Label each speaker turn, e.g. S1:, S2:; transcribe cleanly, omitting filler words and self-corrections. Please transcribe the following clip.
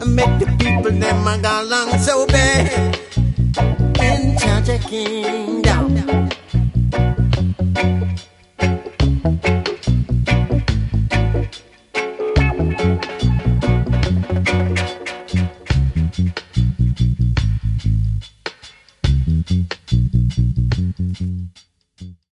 S1: make the people them a go along so bad. In Jah Kingdom.